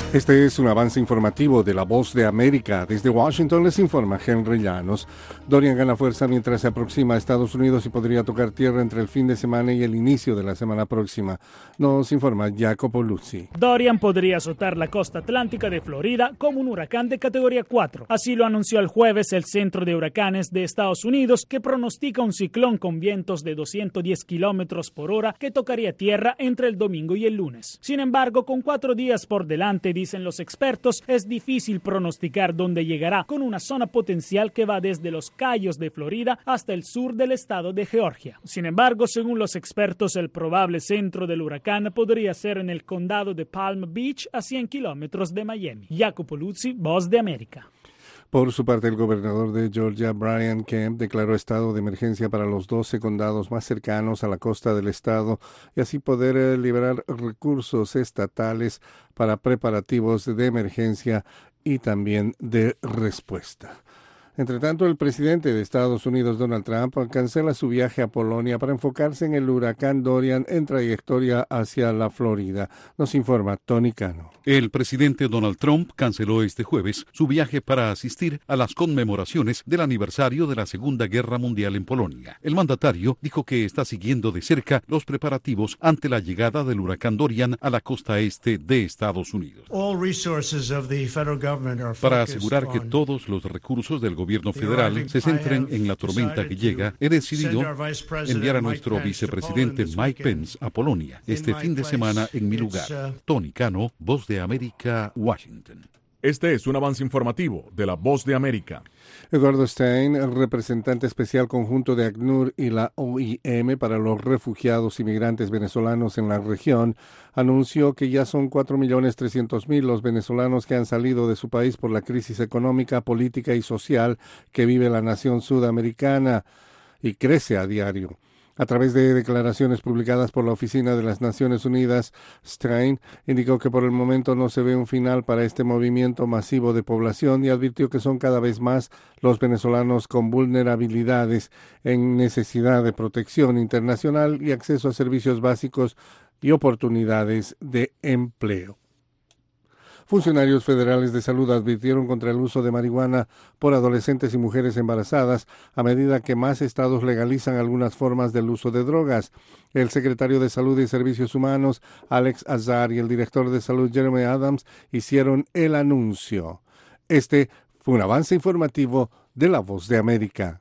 Este es un avance informativo de La Voz de América. Desde Washington les informa Henry Llanos. Dorian gana fuerza mientras se aproxima a Estados Unidos y podría tocar tierra entre el fin de semana y el inicio de la semana próxima. Nos informa Jacopo Luzzi. Dorian podría azotar la costa atlántica de Florida como un huracán de categoría 4. Así lo anunció el jueves el Centro de Huracanes de Estados Unidos, que pronostica un ciclón con vientos de 210 kilómetros por hora que tocaría tierra entre el domingo y el lunes. Sin embargo, con 4 días por delante, dicen los expertos, es difícil pronosticar dónde llegará, con una zona potencial que va desde los Cayos de Florida hasta el sur del estado de Georgia. Sin embargo, según los expertos, el probable centro del huracán podría ser en el condado de Palm Beach, a 100 kilómetros de Miami. Jacopo Luzzi, Voz de América. Por su parte, el gobernador de Georgia, Brian Kemp, declaró estado de emergencia para los 12 condados más cercanos a la costa del estado y así poder liberar recursos estatales para preparativos de emergencia y también de respuesta. Entre tanto, el presidente de Estados Unidos, Donald Trump, cancela su viaje a Polonia para enfocarse en el huracán Dorian en trayectoria hacia la Florida. Nos informa Tony Cano. El presidente Donald Trump canceló este jueves su viaje para asistir a las conmemoraciones del aniversario de la Segunda Guerra Mundial en Polonia. El mandatario dijo que está siguiendo de cerca los preparativos ante la llegada del huracán Dorian a la costa este de Estados Unidos. Para asegurar que todos los recursos del gobierno federal se centren en la tormenta que llega, he decidido enviar a nuestro vicepresidente Mike Pence a Polonia este fin de semana en mi lugar. Tony Cano, Voz de América, Washington. Este es un avance informativo de La Voz de América. Eduardo Stein, el representante especial conjunto de ACNUR y la OIM para los refugiados y migrantes venezolanos en la región, anunció que ya son 4.300.000 los venezolanos que han salido de su país por la crisis económica, política y social que vive la nación sudamericana y crece a diario. A través de declaraciones publicadas por la Oficina de las Naciones Unidas, Stein indicó que por el momento no se ve un final para este movimiento masivo de población y advirtió que son cada vez más los venezolanos con vulnerabilidades en necesidad de protección internacional y acceso a servicios básicos y oportunidades de empleo. Funcionarios federales de salud advirtieron contra el uso de marihuana por adolescentes y mujeres embarazadas a medida que más estados legalizan algunas formas del uso de drogas. El secretario de Salud y Servicios Humanos, Alex Azar, y el director de Salud, Jeremy Adams, hicieron el anuncio. Este fue un avance informativo de La Voz de América.